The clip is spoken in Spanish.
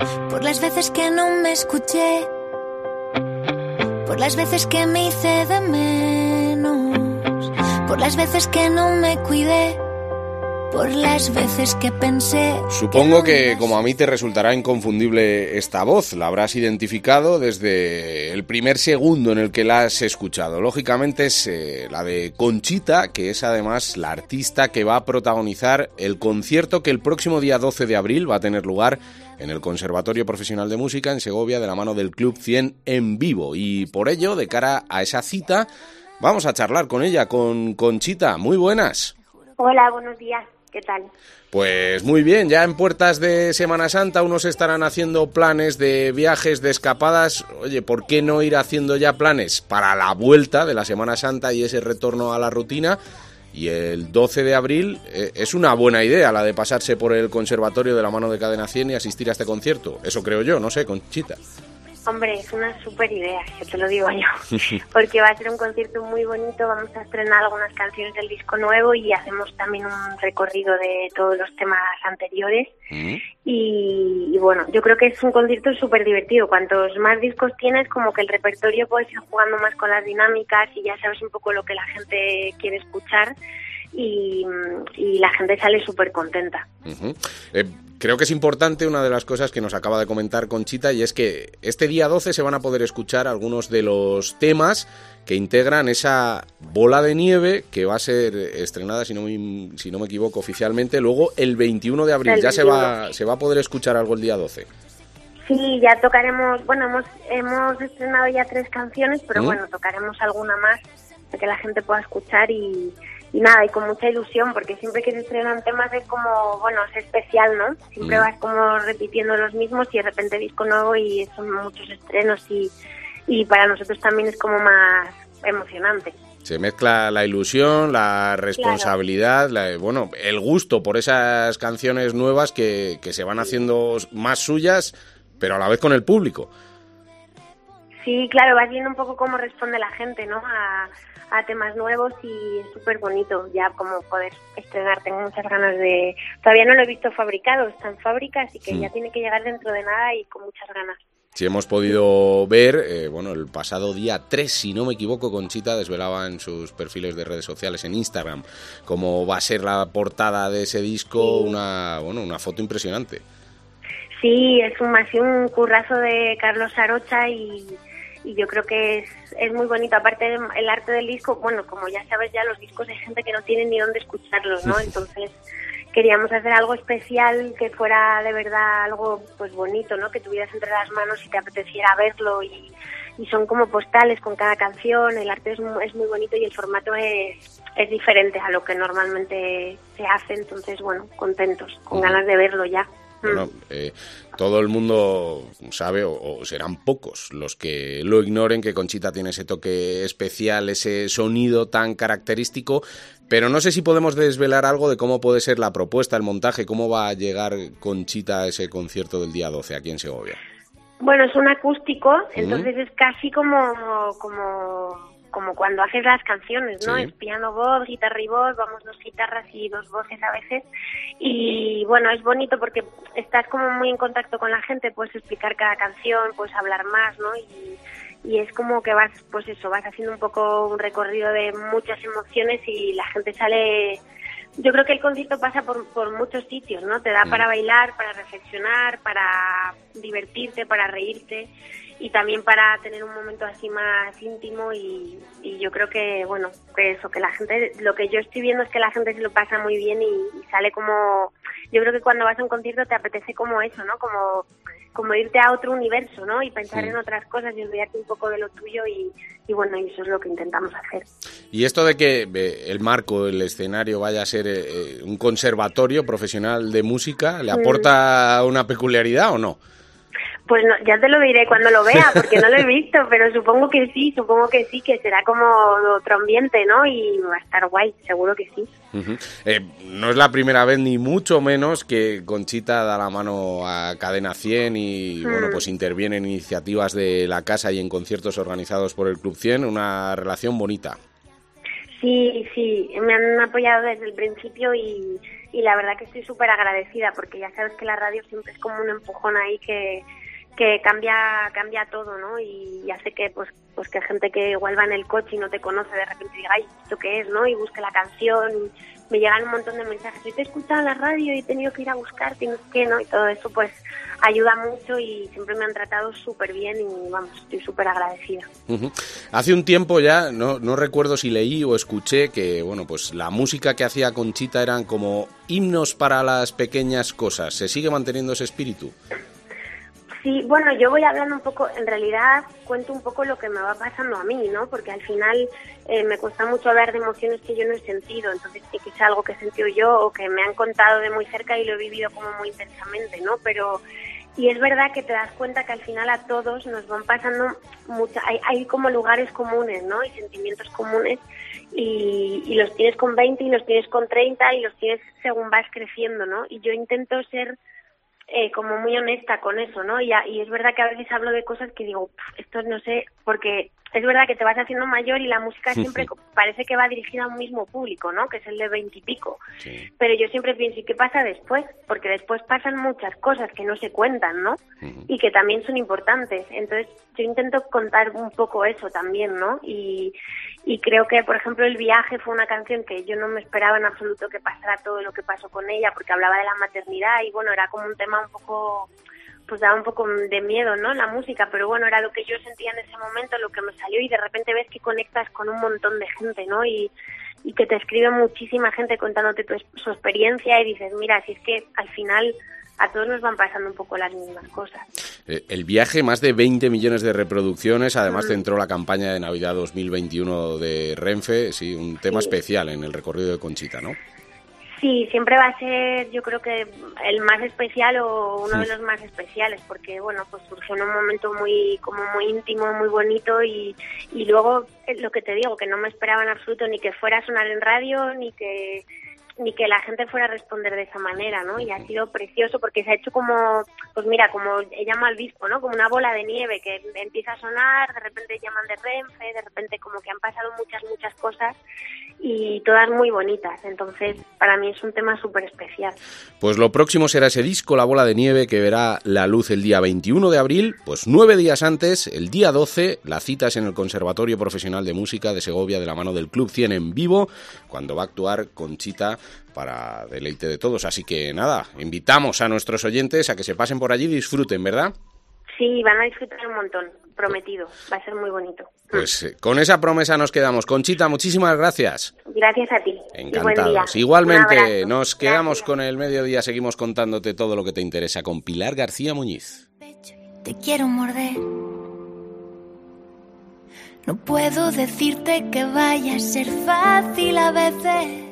Por las veces que no me escuché, por las veces que me hice de menos, por las veces que no me cuidé, por las veces que pensé... Supongo que como a mí te resultará inconfundible esta voz, la habrás identificado desde el primer segundo en el que la has escuchado. Lógicamente es la de Conchita, que es además la artista que va a protagonizar el concierto que el próximo día 12 de abril va a tener lugar en el Conservatorio Profesional de Música en Segovia, de la mano del Club 100 en vivo. Y por ello, de cara a esa cita, vamos a charlar con ella, con Conchita. Muy buenas. Hola, buenos días. ¿Qué tal? Pues muy bien, ya en puertas de Semana Santa unos estarán haciendo planes de viajes, de escapadas. Oye, ¿por qué no ir haciendo ya planes para la vuelta de la Semana Santa y ese retorno a la rutina? Y el 12 de abril es una buena idea la de pasarse por el conservatorio de la mano de Cadena 100 y asistir a este concierto. Eso creo yo, no sé, Conchita. Hombre, es una súper idea, que te lo digo yo, porque va a ser un concierto muy bonito, vamos a estrenar algunas canciones del disco nuevo y hacemos también un recorrido de todos los temas anteriores. Y bueno, yo creo que es un concierto súper divertido. Cuantos más discos tienes, como que el repertorio puedes ir jugando más con las dinámicas y ya sabes un poco lo que la gente quiere escuchar y la gente sale súper contenta. Creo que es importante una de las cosas que nos acaba de comentar Conchita, y es que este día 12 se van a poder escuchar algunos de los temas que integran esa bola de nieve que va a ser estrenada, si no me equivoco, oficialmente luego el 21 de abril. Ya se va a poder escuchar algo el día 12. Sí, ya tocaremos, bueno, hemos estrenado ya 3 canciones, pero bueno, tocaremos alguna más para que la gente pueda escuchar y nada, y con mucha ilusión, porque siempre que se estrenan temas es como, bueno, es especial, ¿no? Siempre vas como repitiendo los mismos y de repente disco nuevo y son muchos estrenos y para nosotros también es como más emocionante. Se mezcla la ilusión, la responsabilidad, claro. El gusto por esas canciones nuevas que se van haciendo más suyas, pero a la vez con el público. Sí, claro, vas viendo un poco cómo responde la gente, ¿no? A temas nuevos y es súper bonito ya como poder estrenar. Tengo muchas ganas de... Todavía no lo he visto fabricado, está en fábrica, así que ya tiene que llegar dentro de nada y con muchas ganas. Sí, hemos podido ver, el pasado día 3, si no me equivoco, Conchita desvelaba en sus perfiles de redes sociales, en Instagram, cómo va a ser la portada de ese disco, sí. Una foto impresionante. Sí, ha sido un currazo de Carlos Arocha y yo creo que es muy bonito. Aparte el arte del disco, bueno, como ya sabes, ya los discos hay gente que no tiene ni dónde escucharlos, ¿no? Entonces queríamos hacer algo especial, que fuera de verdad algo pues bonito, ¿no? Que tuvieras entre las manos y te apeteciera verlo y son como postales con cada canción. El arte es muy bonito y el formato es diferente a lo que normalmente se hace. Entonces, bueno, contentos, con ganas de verlo ya. Bueno, todo el mundo sabe, o serán pocos los que lo ignoren, que Conchita tiene ese toque especial, ese sonido tan característico, pero no sé si podemos desvelar algo de cómo puede ser la propuesta, el montaje, cómo va a llegar Conchita a ese concierto del día 12 aquí en Segovia. Bueno, es un acústico, entonces es casi como cuando haces las canciones, ¿no? Sí. Es piano-voz, guitarra y voz, vamos 2 guitarras y 2 voces a veces. Y bueno, es bonito porque estás como muy en contacto con la gente, puedes explicar cada canción, puedes hablar más, ¿no? Y es como que vas haciendo un poco un recorrido de muchas emociones y la gente sale... Yo creo que el concierto pasa por muchos sitios, ¿no? Te da para bailar, para reflexionar, para divertirte, para reírte y también para tener un momento así más íntimo y yo creo que, bueno, que la gente, lo que yo estoy viendo es que la gente se lo pasa muy bien y sale como... Yo creo que cuando vas a un concierto te apetece como eso, ¿no? Como irte a otro universo, ¿no? Y pensar en otras cosas y olvidarte un poco de lo tuyo y bueno, y eso es lo que intentamos hacer. Y esto de que el marco, el escenario vaya a ser un conservatorio profesional de música, ¿le aporta una peculiaridad o no? Pues no, ya te lo diré cuando lo vea, porque no lo he visto, pero supongo que sí, que será como otro ambiente, ¿no? Y va a estar guay, seguro que sí. Uh-huh. No es la primera vez, ni mucho menos, que Conchita da la mano a Cadena 100 y pues interviene en iniciativas de la casa y en conciertos organizados por el Club 100, una relación bonita. Sí, me han apoyado desde el principio y la verdad que estoy súper agradecida, porque ya sabes que la radio siempre es como un empujón ahí que cambia todo, ¿no? Y hace que pues que gente que igual va en el coche y no te conoce de repente diga, ay, ¿esto qué es, no? Y busque la canción. Me llegan un montón de mensajes, yo te he escuchado en la radio y he tenido que ir a buscarte y no sé qué, ¿no? Y todo eso pues ayuda mucho y siempre me han tratado súper bien y vamos, estoy súper agradecida. Hace un tiempo ya, no recuerdo si leí o escuché que, bueno, pues la música que hacía Conchita eran como himnos para las pequeñas cosas. ¿Se sigue manteniendo ese espíritu? Sí, bueno, yo voy hablando un poco, en realidad cuento un poco lo que me va pasando a mí, ¿no? Porque al final me cuesta mucho hablar de emociones que yo no he sentido, entonces sí que es algo que he sentido yo o que me han contado de muy cerca y lo he vivido como muy intensamente, ¿no? Y es verdad que te das cuenta que al final a todos nos van pasando hay como lugares comunes, ¿no? Y sentimientos comunes y los tienes con 20 y los tienes con 30 y los tienes según vas creciendo, ¿no? Y yo intento ser como muy honesta con eso, ¿no? Y es verdad que a veces hablo de cosas que digo, esto no sé, porque es verdad que te vas haciendo mayor y la música siempre parece que va dirigida a un mismo público, ¿no? Que es el de 20 y pico. Sí. Pero yo siempre pienso, ¿y qué pasa después? Porque después pasan muchas cosas que no se cuentan, ¿no? Y que también son importantes. Entonces yo intento contar un poco eso también, ¿no? Y creo que, por ejemplo, El viaje fue una canción que yo no me esperaba en absoluto que pasara todo lo que pasó con ella, porque hablaba de la maternidad y, bueno, era como un tema un poco, pues daba un poco de miedo, ¿no? La música, pero bueno, era lo que yo sentía en ese momento, lo que me salió y de repente ves que conectas con un montón de gente, ¿no? Y que te escribe muchísima gente contándote su experiencia y dices, mira, si es que al final a todos nos van pasando un poco las mismas cosas. El viaje, más de 20 millones de reproducciones, además centró la campaña de Navidad 2021 de Renfe, sí, un tema especial en el recorrido de Conchita, ¿no? Sí, siempre va a ser, yo creo que el más especial o uno de los más especiales, porque bueno, pues surgió en un momento muy íntimo, muy bonito y luego lo que te digo, que no me esperaba en absoluto ni que fuera a sonar en radio, ni que la gente fuera a responder de esa manera, ¿no? Y ha sido precioso porque se ha hecho como, pues mira, como llama al disco, ¿no? Como una bola de nieve que empieza a sonar, de repente llaman de Renfe, de repente como que han pasado muchas cosas y todas muy bonitas. Entonces, para mí es un tema súper especial. Pues lo próximo será ese disco, La bola de nieve, que verá la luz el día 21 de abril, pues 9 días antes, el día 12, la cita es en el Conservatorio Profesional de Música de Segovia de la mano del Club 100 en vivo, cuando va a actuar Conchita para deleite de todos. Así que nada, invitamos a nuestros oyentes a que se pasen por allí y disfruten, ¿verdad? Sí, van a disfrutar un montón, prometido, va a ser muy bonito. Pues con esa promesa nos quedamos. Conchita, muchísimas gracias. Gracias a ti. Encantados. Igualmente, nos quedamos con el mediodía, seguimos contándote todo lo que te interesa con Pilar García Muñiz. Te quiero morder. No puedo decirte que vaya a ser fácil a veces.